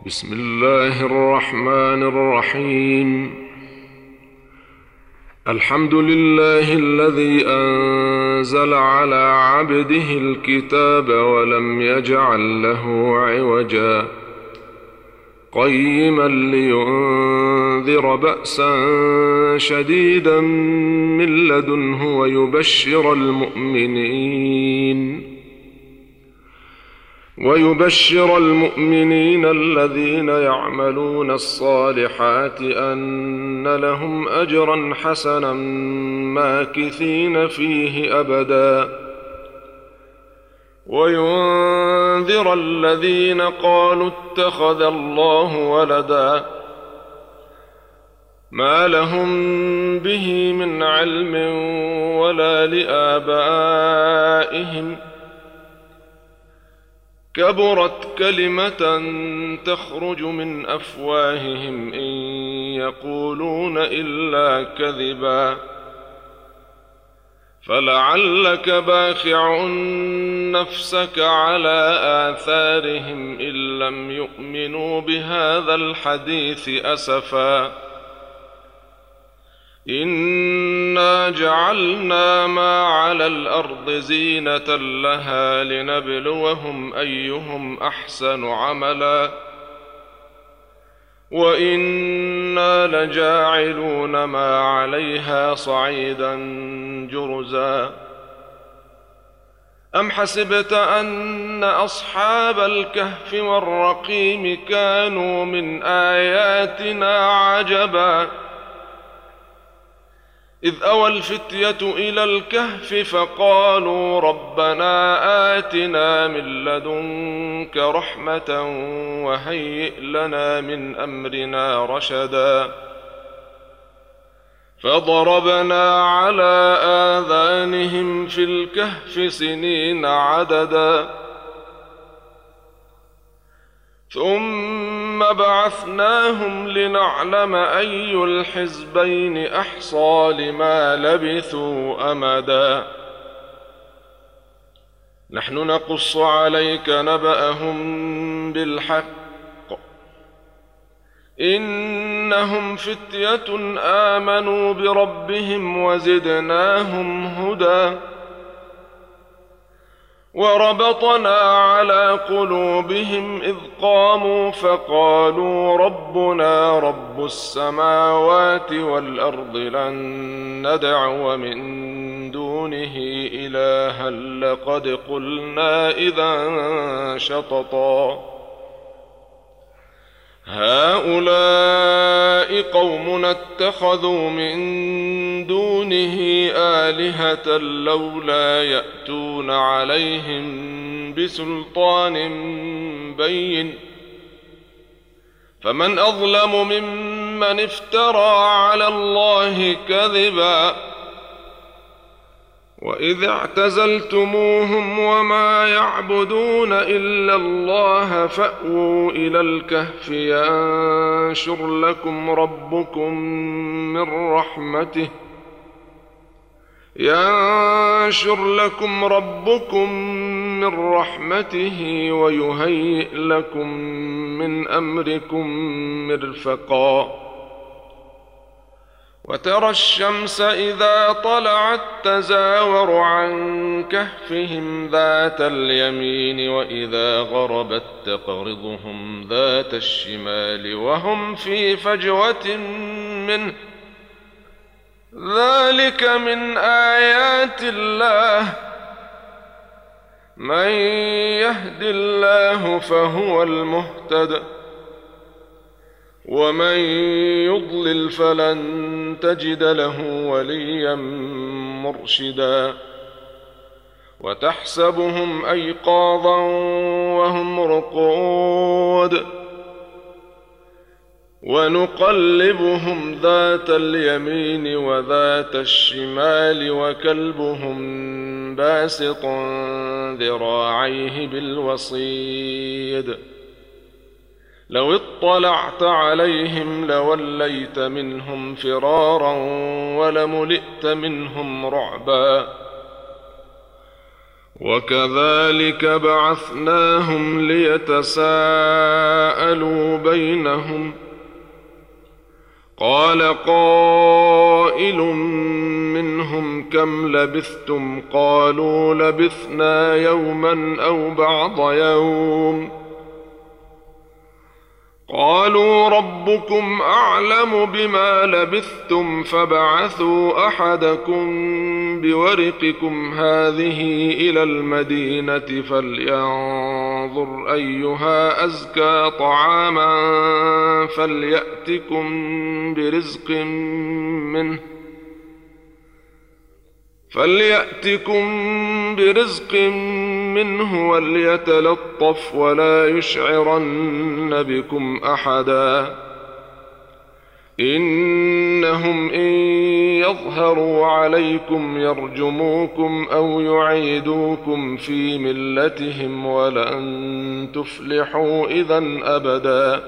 بسم الله الرحمن الرحيم. الحمد لله الذي أنزل على عبده الكتاب ولم يجعل له عوجا قيما لينذر بأسا شديدا من لدنه ويبشر المؤمنين الذين يعملون الصالحات أن لهم أجرا حسنا ماكثين فيه أبدا، وينذر الذين قالوا اتخذ الله ولدا ما لهم به من علم ولا لآبائهم، كبرت كلمة تخرج من أفواههم إن يقولون إلا كذبا، فلعلك باخع نفسك على آثارهم إن لم يؤمنوا بهذا الحديث أسفا. إنا جعلنا ما على الأرض زينة لها لنبلوهم أيهم أحسن عملا وإنا لجاعلون ما عليها صعيدا جرزا. أم حسبت أن أصحاب الكهف والرقيم كانوا من آياتنا عجبا إذ أوى الفتية إلى الكهف فقالوا ربنا آتنا من لدنك رحمة وهيئ لنا من أمرنا رشدا، فضربنا على آذانهم في الكهف سنين عددا، ثم بعثناهم لنعلم أي الحزبين أحصى لما لبثوا أمدا. نحن نقص عليك نبأهم بالحق إنهم فتية آمنوا بربهم وزدناهم هدى، وربطنا على قلوبهم إذ قاموا فقالوا ربنا رب السماوات والأرض لن ندعو من دونه إلها لقد قلنا إذا شططا. هؤلاء قومنا اتخذوا من دونه آلهة لولا يأتون عليهم بسلطان بين، فمن أظلم ممن افترى على الله كذبا. وإذ اعتزلتموهم وما يعبدون إلا الله فأووا إلى الكهف ينشر لكم ربكم من رحمته ويهيئ لكم من أمركم مرفقا. وترى الشمس إذا طلعت تزاور عن كهفهم ذات اليمين وإذا غربت تقرضهم ذات الشمال وهم في فجوة منه، ذلك من آيات الله، من يهد الله فهو المهتد ومن يضلل فلن تجد له وليا مرشدا. وتحسبهم أيقاظا وهم رقود ونقلبهم ذات اليمين وذات الشمال وكلبهم باسط ذراعيه بالوصيد، لو اطلعت عليهم لوليت منهم فرارا ولملئت منهم رعبا. وكذلك بعثناهم ليتساءلوا بينهم قال قائل منهم كم لبثتم قالوا لبثنا يوما أو بعض يوم قالوا ربكم أعلم بما لبثتم فابعثوا أحدكم بورقكم هذه إلى المدينة فلينظر أيها أزكى طعاما فليأتكم برزق منه وليتلطف ولا يشعرن بكم أحدا إنهم إن يظهروا عليكم يرجموكم أو يعيدوكم في ملتهم ولن تفلحوا إذن أبدا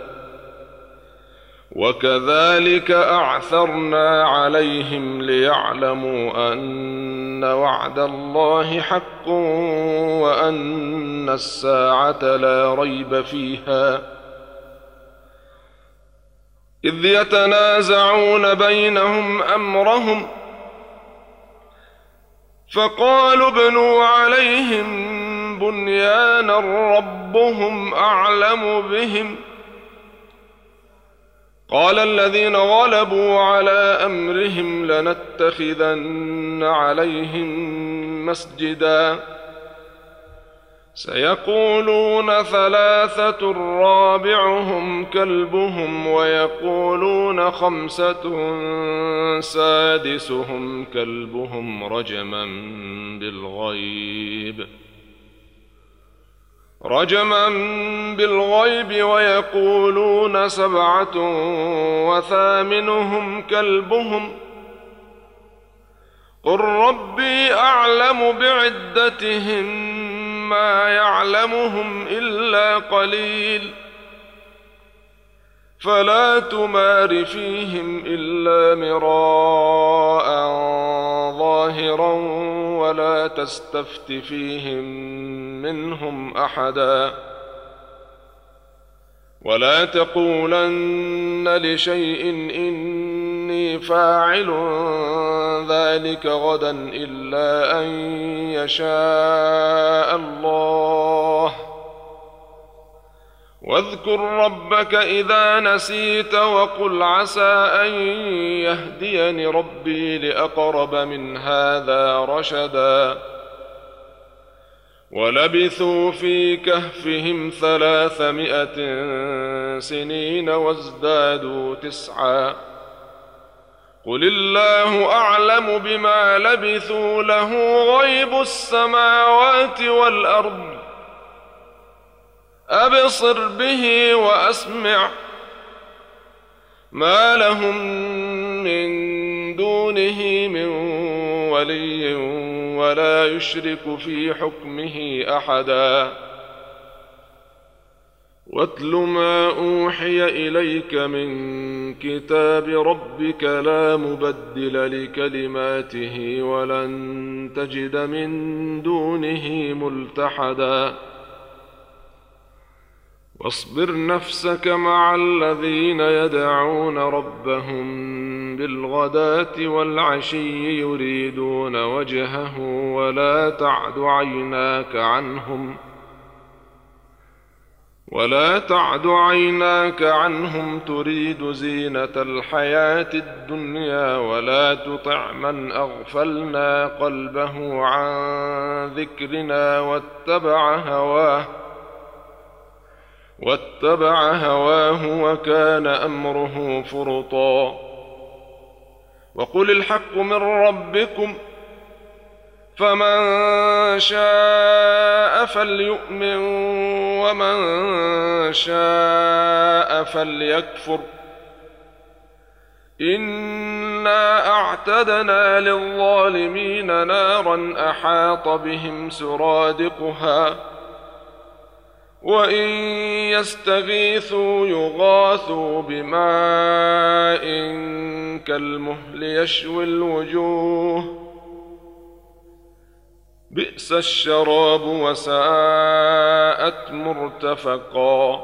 وكذلك أعثرنا عليهم ليعلموا أن وعد الله حق وأن الساعة لا ريب فيها إذ يتنازعون بينهم أمرهم فقالوا ابنوا عليهم بنيانا ربهم أعلم بهم قال الذين غلبوا على أمرهم لنتخذن عليهم مسجدا سيقولون ثلاثة رابعهم كلبهم ويقولون خمسة سادسهم كلبهم رجما بالغيب ويقولون سبعة وثامنهم كلبهم قل ربي أعلم بعدتهم ما يعلمهم إلا قليل فلا تمار فيهم إلا مراء ظاهرا ولا تستفت فيهم منهم أحدا ولا تقولن لشيء إني فاعل ذلك غدا إلا أن يشاء الله واذكر ربك إذا نسيت وقل عسى أن يهديني ربي لأقرب من هذا رشدا ولبثوا في كهفهم 300 سنين وازدادوا 9 قل الله أعلم بما لبثوا له غيب السماوات والأرض أبصر به وأسمع ما لهم من دونه من ولي ولا يشرك في حكمه أحدا واتل ما أوحي إليك من كتاب ربك لا مبدل لكلماته ولن تجد من دونه ملتحدا واصبر نفسك مع الذين يدعون ربهم بالغداة والعشي يريدون وجهه ولا تعد عيناك عنهم تريد زينة الحياة الدنيا ولا تطع من أغفلنا قلبه عن ذكرنا واتبع هواه وكان أمره فرطا وقل الحق من ربكم فمن شاء فليؤمن ومن شاء فليكفر إنا أعتدنا للظالمين نارا أحاط بهم سرادقها وإن يستغيثوا يغاثوا بماء كالمهل يشوي الوجوه بئس الشراب وساءت مرتفقا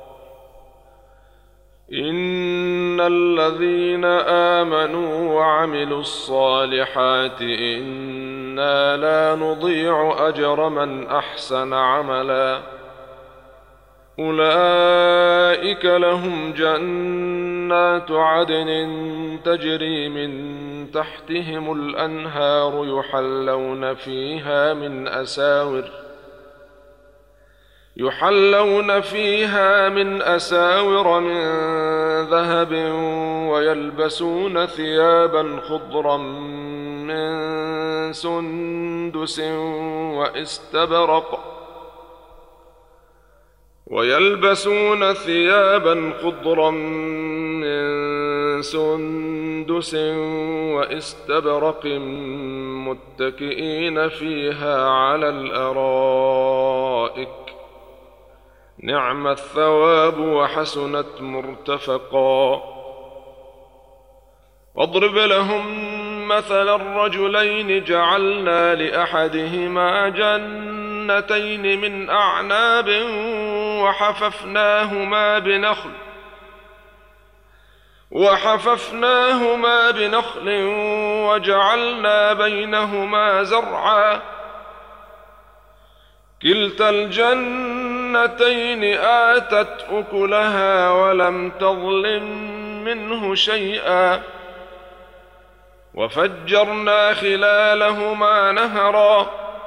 إن الذين آمنوا وعملوا الصالحات إنا لا نضيع أجر من أحسن عملا أولئك لهم جنات عدن تجري من تحتهم الأنهار يحلون فيها من أساور من ذهب ويلبسون ثيابا خضرا من سندس واستبرق متكئين فيها على الأرائك نعم الثواب وحسنت مرتفقا واضرب لهم مثل الرجلين جعلنا لأحدهما جنتين من أعناب وحففناهما بنخل وجعلنا بينهما زرعا كلتا الجنتين آتت أكلها ولم تظلم منه شيئا وفجرنا خلالهما نهرا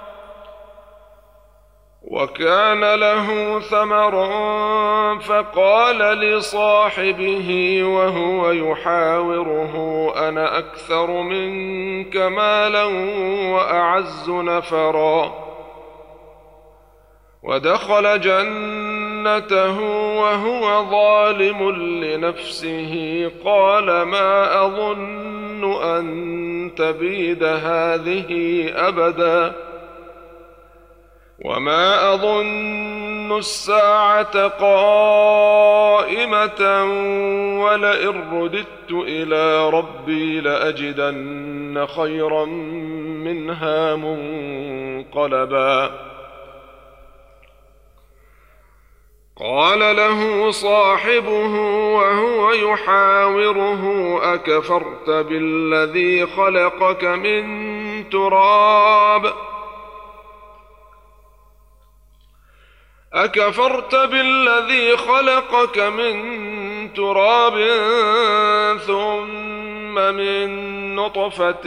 وكان له ثمر فقال لصاحبه وهو يحاوره أنا أكثر منك مالا وأعز نفرا ودخل جنته وهو ظالم لنفسه قال ما أظن أن تبيد هذه أبدا وما أظن الساعة قائمة ولئن رددت إلى ربي لأجدن خيرا منها منقلبا قال له صاحبه وهو يحاوره أكفرت بالذي خلقك من تراب ثم من نطفة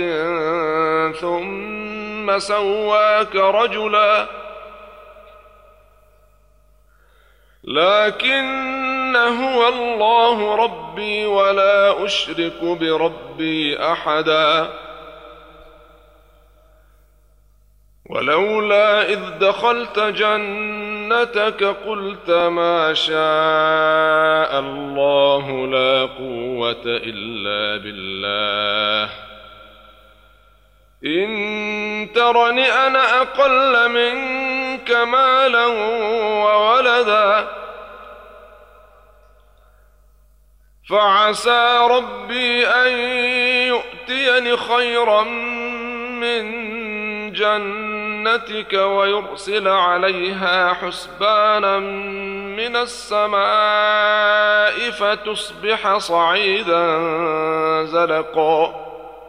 ثم سواك رجلا لكن هو الله ربي ولا أشرك بربي أحدا ولولا إذ دخلت جنتك قلت ما شاء الله لا قوة إلا بالله إن ترني أنا أقل منك مالا وولدا فعسى ربي أن يؤتيني خيرا من جنتك ويرسل عليها حسبانا من السماء فتصبح صعيدا زلقا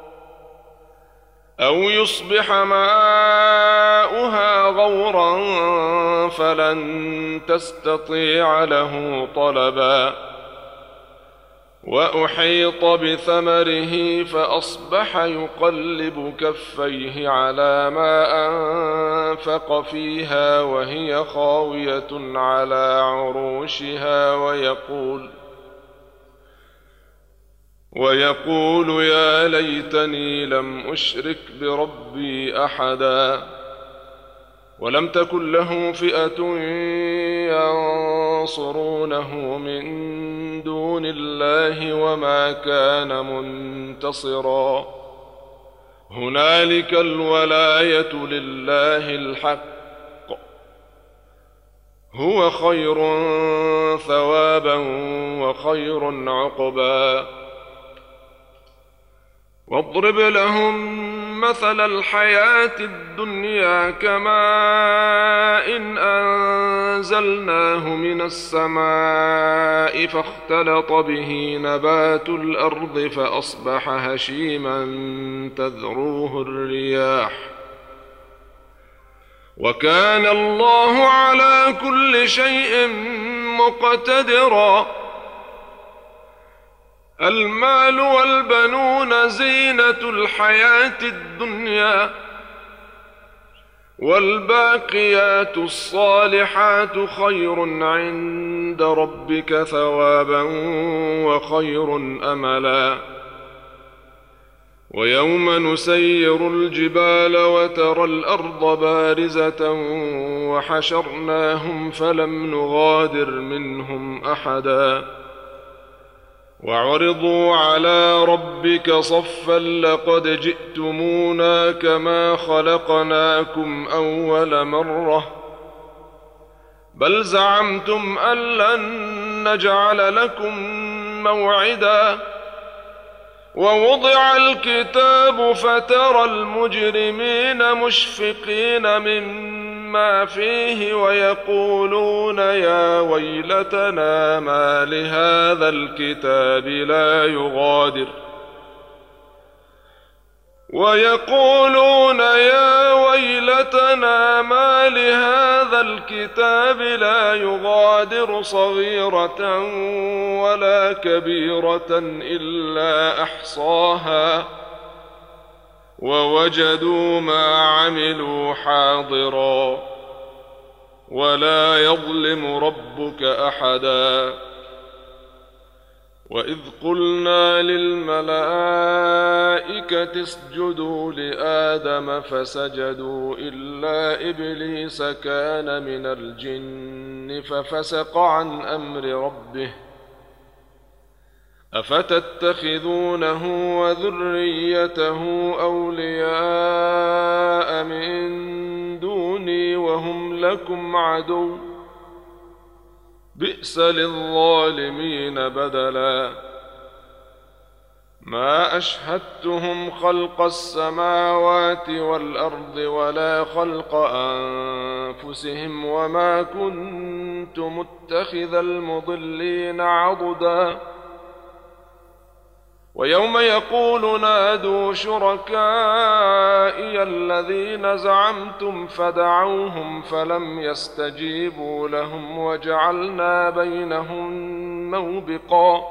أو يصبح ماؤها غورا فلن تستطيع له طلبا وأحيط بثمره فأصبح يقلب كفيه على ما أنفق فيها وهي خاوية على عروشها ويقول يا ليتني لم أشرك بربي أحدا ولم تكن له فئة ينصرونه من دون الله وما كان منتصرا هنالك الولاية لله الحق هو خير ثوابا وخير عقبا واضرب لهم مثل الحياة الدنيا كماء إن أنزلناه من السماء فاختلط به نبات الأرض فأصبح هشيما تذروه الرياح وكان الله على كل شيء مقتدرا. المال والبنون زينة الحياة الدنيا والباقيات الصالحات خير عند ربك ثوابا وخير أملا. ويوم نسير الجبال وترى الأرض بارزة وحشرناهم فلم نغادر منهم أحدا وعرضوا على ربك صفا لقد جئتمونا كما خلقناكم أول مرة بل زعمتم أن لن نجعل لكم موعدا. ووضع الكتاب فترى المجرمين مشفقين مما فيه ويقولون يا ويلتنا ما لهذا الكتاب لا يغادر صغيرة ولا كبيرة إلا أحصاها ووجدوا ما عملوا حاضرا ولا يظلم ربك أحدا. وإذ قلنا للملائكة اسجدوا لآدم فسجدوا إلا إبليس كان من الجن ففسق عن أمر ربه أفتتخذونه وذريته أولياء من دوني وهم لكم عدو بئس للظالمين بدلا. ما أشهدتهم خلق السماوات والأرض ولا خلق أنفسهم وما كنت متخذ المضلين عضدا. ويوم يقول نادوا شركائي الذين زعمتم فدعوهم فلم يستجيبوا لهم وجعلنا بينهم موبقا.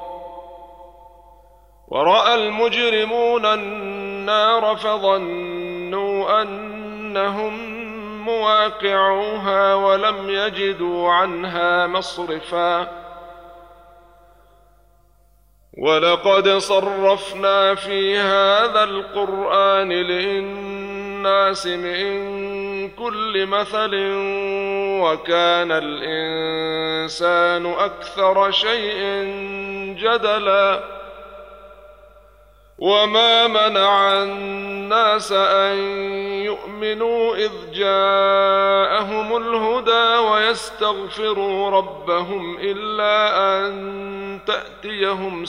ورأى المجرمون النار فظنوا أنهم مواقعوها ولم يجدوا عنها مصرفا. ولقد صرفنا في هذا القرآن للناس من كل مثل وكان الإنسان أكثر شيء جدلا. وما منع الناس أن يؤمنوا إذ جاءهم الهدى ويستغفروا ربهم إلا أن تأتيهم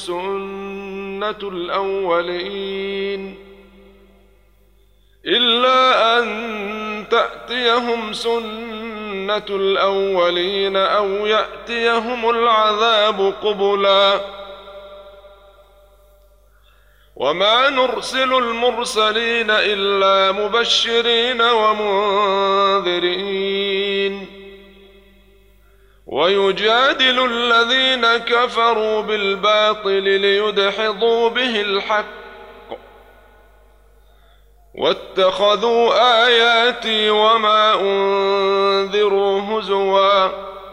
سنة الأولين أو يأتيهم العذاب قبلا. وما نرسل المرسلين إلا مبشرين ومنذرين. ويجادل الذين كفروا بالباطل ليدحضوا به الحق واتخذوا آياتي وما أنذروا هزوا.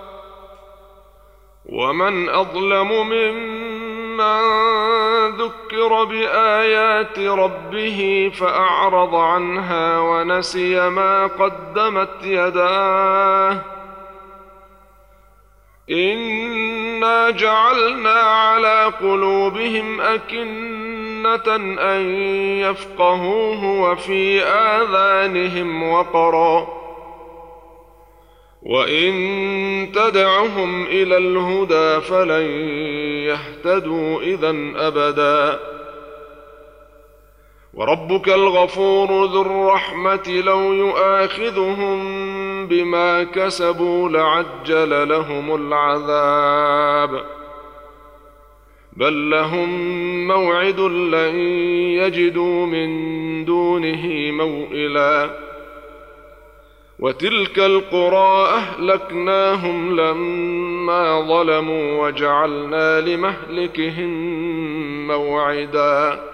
ومن أظلم ممن ذكر بآيات ربه فأعرض عنها ونسي ما قدمت يداه إنا جعلنا على قلوبهم أكنة أن يفقهوه وفي آذانهم وقرا وإن تدعهم إلى الهدى فلن يهتدوا إذن أبدا. وربك الغفور ذو الرحمة لو يؤاخذهم بما كسبوا لعجل لهم العذاب بل لهم موعد لن يجدوا من دونه موئلا وتلك القرى أهلكناهم لما ظلموا وجعلنا لمهلكهم موعدا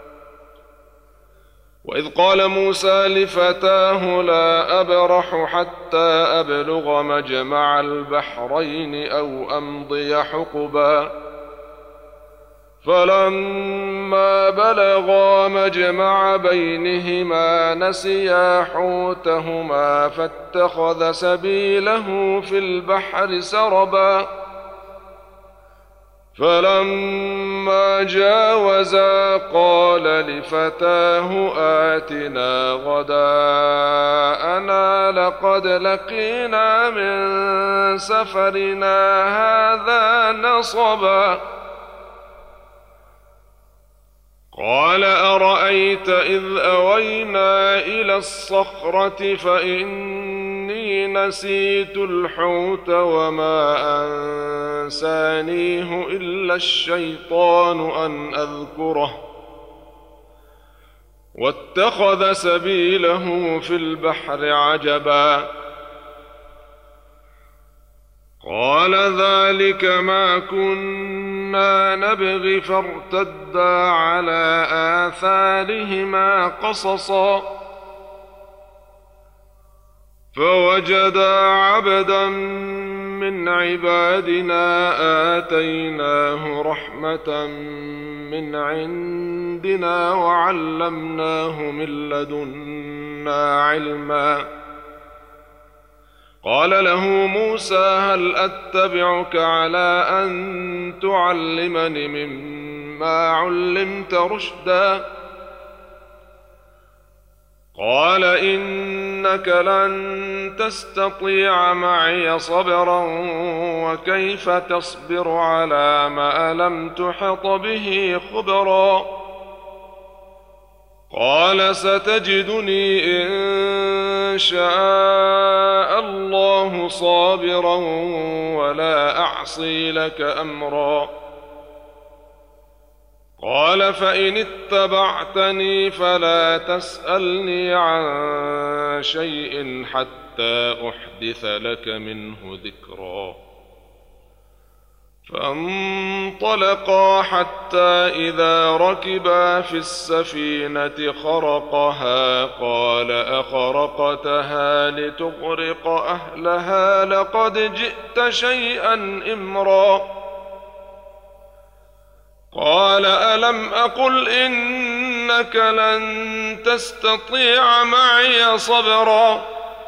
وإذ قال موسى لفتاه لا أبرح حتى أبلغ مجمع البحرين أو أمضي حقبا فلما بلغا مجمع بينهما نسيا حوتهما فاتخذ سبيله في البحر سربا فلما جاوزا قال لفتاه آتنا غداءنا لقد لقينا من سفرنا هذا نصبا قال أرأيت إذ أوينا إلى الصخرة فإني نسيت الحوت وما أنسانيه إلا الشيطان أن أذكره واتخذ سبيله في البحر عجبا قال ذلك ما كنا نبغي فارتدا على آثارهما قصصا فوجدا عبدا من عبادنا آتيناه رحمة من عندنا وعلمناه من لدنا علما قال له موسى هل أتبعك على أن تعلمني مما علمت رشدا قال إنك لن تستطيع معي صبرا وكيف تصبر على ما لم تحط به خبرا قال ستجدني إن شاء الله صابرا ولا أعصي لك أمرا قال فإن اتبعتني فلا تسألني عن شيء حتى أحدث لك منه ذكرا فانطلقا حتى إذا ركبا في السفينة خرقها قال أخرقتها لتغرق أهلها لقد جئت شيئا إمرا قال ألم أقل إنك لن تستطيع معي صبرا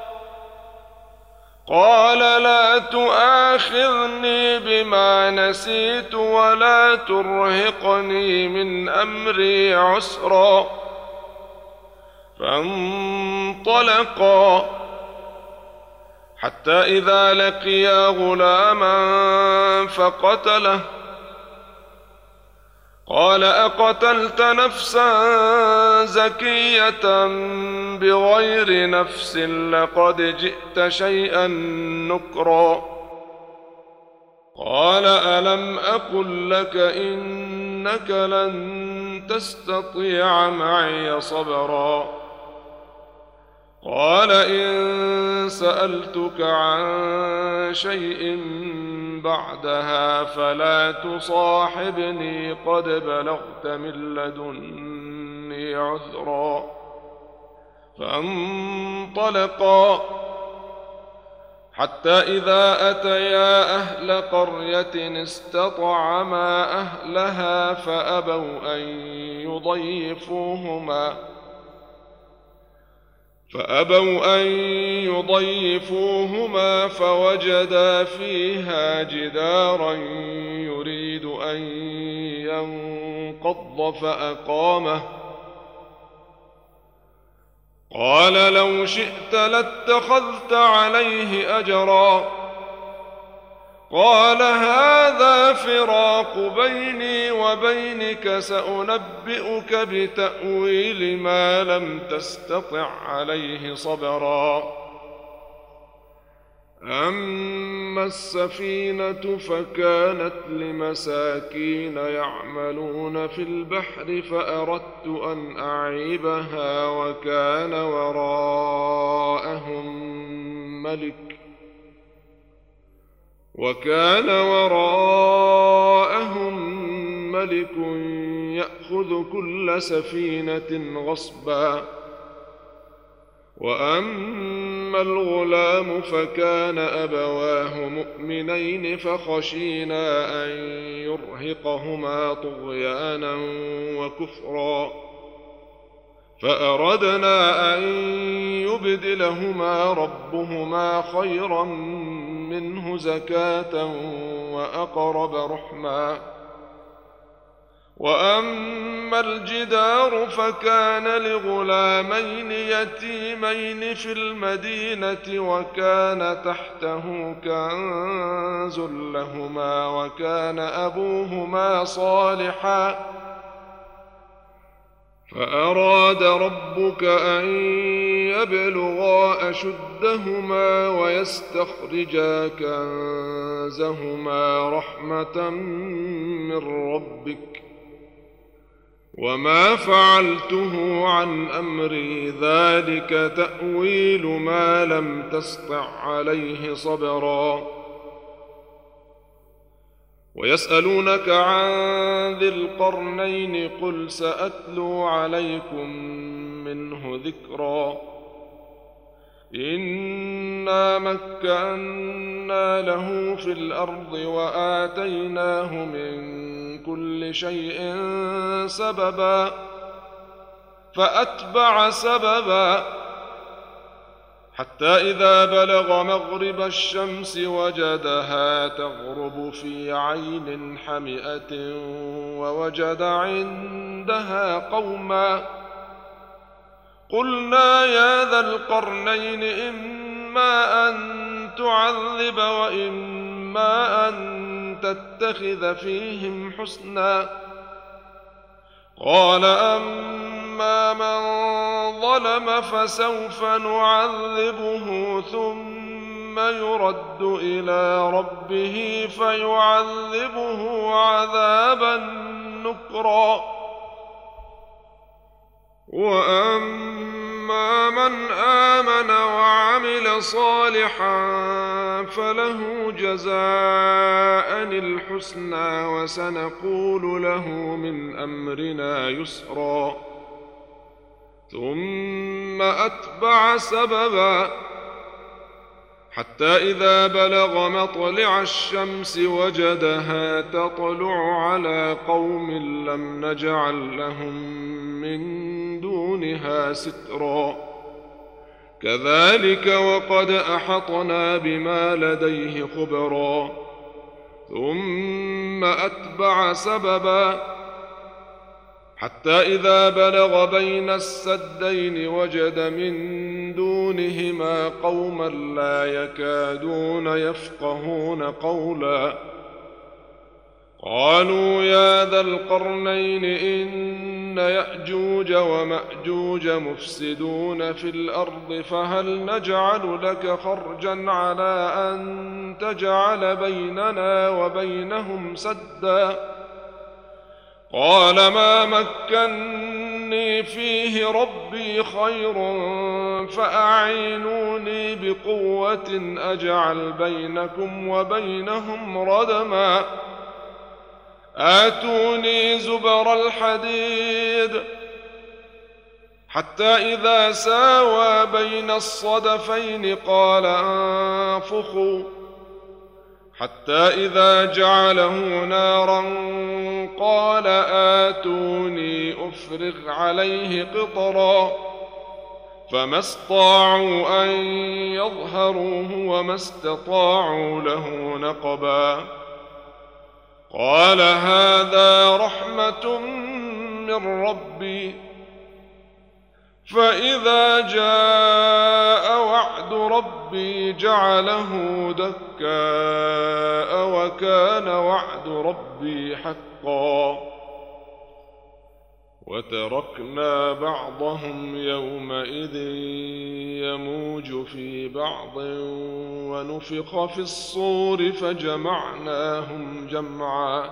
قال لا تؤاخذني بما نسيت ولا ترهقني من أمري عسرا فانطلقا حتى إذا لقيا غلاما فقتله قال أقتلت نفسا زكية بغير نفس لقد جئت شيئا نكرا قال ألم أقل لك إنك لن تستطيع معي صبرا قال إن سألتك عن شيء بعدها فلا تصاحبني قد بلغت من لدني عذرا فانطلقا حتى إذا أتيا أهل قرية استطعما أهلها فأبوا أن يضيفوهما فوجدا فيها جدارا يريد أن ينقض فأقامه قال لو شئت لاتخذت عليه أجرا قال هذا فراق بيني وبينك سأنبئك بتأويل ما لم تستطع عليه صبرا أما السفينة فكانت لمساكين يعملون في البحر فأردت أن أعيبها وكان وراءهم ملك يأخذ كل سفينة غصبا وأما الغلام فكان أبواه مؤمنين فخشينا أن يرهقهما طغيانا وكفرا فأردنا أن يبدلهما ربهما خيرا منه زكاة وأقرب رحما وأما الجدار فكان لغلامين يتيمين في المدينة وكان تحته كنز لهما وكان أبوهما صالحا فأراد ربك أن يبلغا أشدهما ويستخرجا كنزهما رحمة من ربك وما فعلته عن أمري ذلك تأويل ما لم تسطع عليه صبرا ويسألونك عن ذي القرنين قل سأتلو عليكم منه ذكرا إنا مكنا له في الأرض وآتيناه من كل شيء سببا فأتبع سببا حتى إذا بلغ مغرب الشمس وجدها تغرب في عين حمئة ووجد عندها قوما قلنا يا ذا القرنين إما أن تعذب وإما أن تتخذ فيهم حسنا قال أما من ظلم فسوف نعذبه ثم يرد إلى ربه فيعذبه عذابا نكرا وأما من آمن وعمل صالحا فله جزاء الحسنى وسنقول له من أمرنا يسرا ثم أتبع سببا حتى إذا بلغ مطلع الشمس وجدها تطلع على قوم لم نجعل لهم من دونها سترا كذلك وقد أحطنا بما لديه خبرا ثم أتبع سببا حتى إذا بلغ بين السدين وجد من دونهما قوما لا يكادون يفقهون قولا قالوا يا ذا القرنين إن يأجوج ومأجوج مفسدون في الأرض فهل نجعل لك خرجا على أن تجعل بيننا وبينهم سدا قال ما مكني فيه ربي خير فأعينوني بقوة أجعل بينكم وبينهم ردما آتوني زبر الحديد حتى إذا ساوى بين الصدفين قال انفخوا حتى إذا جعله نارا قال آتوني أفرغ عليه قطرا فما استطاعوا أن يظهروه وما استطاعوا له نقبا قال هذا رحمة من ربي فإذا جاء وعد ربي جعله دكا شركاء وكان وعد ربي حقا وتركنا بعضهم يومئذ يموج في بعض ونفخ في الصور فجمعناهم جمعا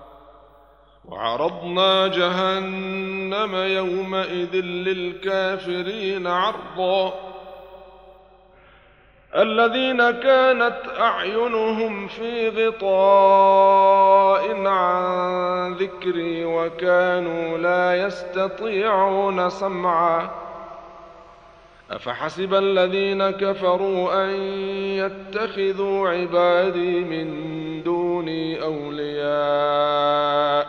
وعرضنا جهنم يومئذ للكافرين عرضا الذين كانت أعينهم في غطاء عن ذكري وكانوا لا يستطيعون سمعا أفحسب الذين كفروا أن يتخذوا عبادي من دوني أولياء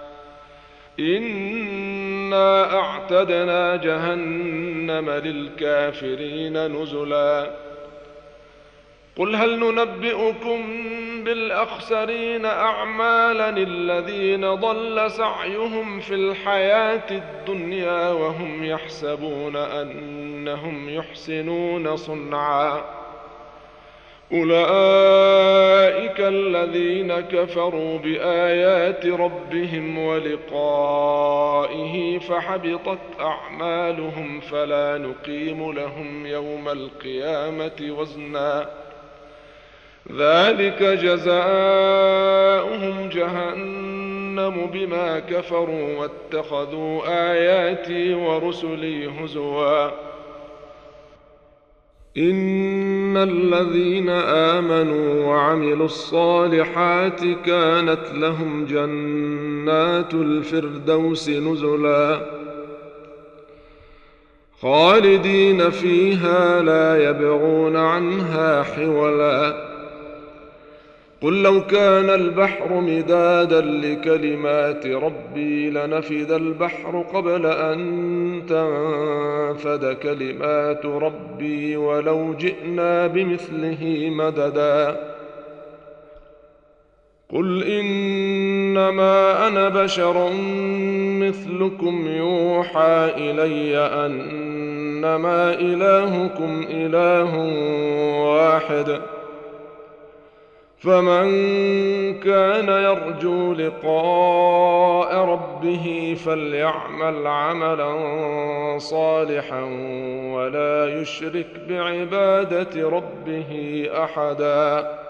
إنا أعتدنا جهنم للكافرين نزلا قل هل ننبئكم بالأخسرين أعمالا الذين ضل سعيهم في الحياة الدنيا وهم يحسبون أنهم يحسنون صنعا أولئك الذين كفروا بآيات ربهم ولقائه فحبطت أعمالهم فلا نقيم لهم يوم القيامة وزنا ذلك جزاؤهم جهنم بما كفروا واتخذوا آياتي ورسلي هزوا إن الذين آمنوا وعملوا الصالحات كانت لهم جنات الفردوس نزلا خالدين فيها لا يبغون عنها حولا قل لو كان البحر مدادا لكلمات ربي لنفد البحر قبل أن تنفد كلمات ربي ولو جئنا بمثله مددا قل إنما أنا بشر مثلكم يوحى إلي أنما إلهكم إله واحد فمن كان يرجو لقاء ربه فليعمل عملا صالحا ولا يشرك بعبادة ربه أحدا